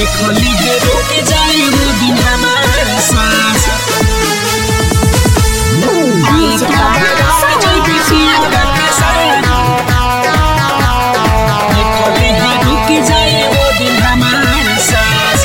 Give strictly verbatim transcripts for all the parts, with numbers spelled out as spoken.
देखली है रुक जाई वो दिन हमारे साथ आई तो बरात जाई पिया के साथ देखली है रुक जाई वो दिन हमारे साथ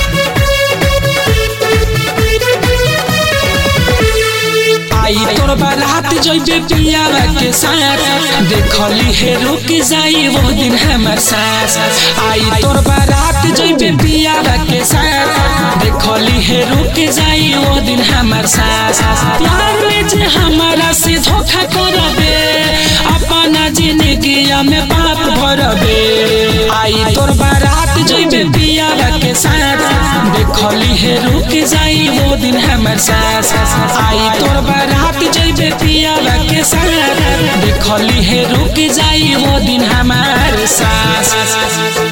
आई तोर बारात जइबे पिया के साथ देखली है रुक जाई वो दिन हमर साथ आई तोर बारात जइबे पिया के साथ देखली है रुक जाई वो दिन हमर साथ प्यार में जे हमारा से धोखा करबे अपना जिंदगी में पाप भरबे आई तोर बारात जइबे पिया के साथ देखली है रुक जाई वो दिन हमर साथ आई तोर बारात जइबे पिया के साथ देखली है रुक जाई वो दिन हमारे साथ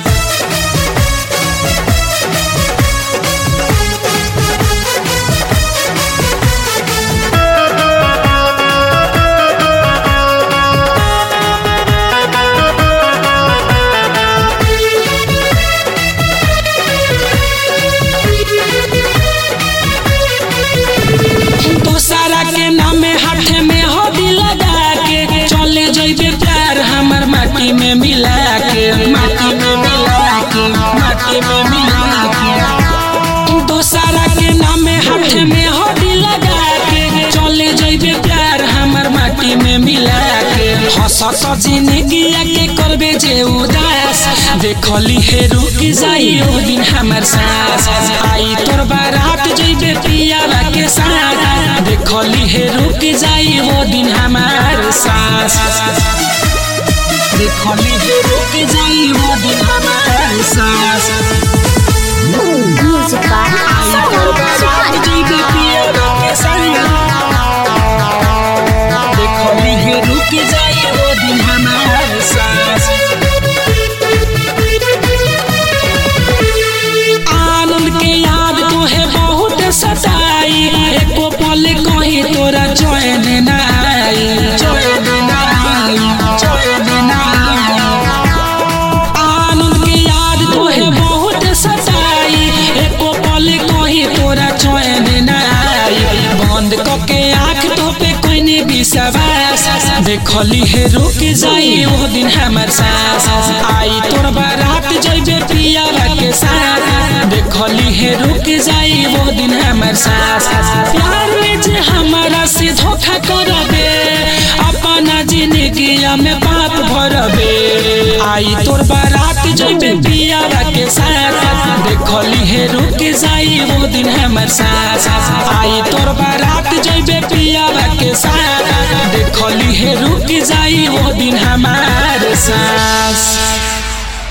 सारा के नामे हाथ में हो दिल लगा के चले जइबे प्यार हमर माटी में मिला के माटी में मिला के माटी में मिला के तो सारा के नामे हाथ में हो दिल लगा के चले जइबे प्यार हमर माटी में मिला के हंसत जिंदगी के करबे जे उदास देखली है रुक जाई ओ दिन हमर साथ आई तोर बारात जइबे पिया के साथ देखली है रुक जाई वो दिन हमारे साथ देखली है रुक जाई वो दिन हमारे साथ म्यूजिक बाय जइबे पिया के साथ देखली है रुक जाई वो दिन हमारे साथ आनंद के याद तो है बहुत सताई एको पल कहीं तोरा चैन न आई चैन न आई चैन न आई आनंद के याद तो है बहुत सताई एको पल कहीं तोरा चैन न आई बंद करके आँख तो पे कोई नहीं विश्वास देखली है रुक जाई वो दिन हमर साथ आई तोर बारात जइबे पिया के साथ देखली है रुक जाई वो दिन हमर साथ प्यार में जे हमारा से धोखा करबे अपना जिंदगी में पाप भरबे आई तोर बारात जइबे पिया के साथ देखली है रुक जाई वो दिन हमर साथ आई तोर बारात जइबे पिया के साथ देखली है रुक जाई वो दिन हमारे साथ।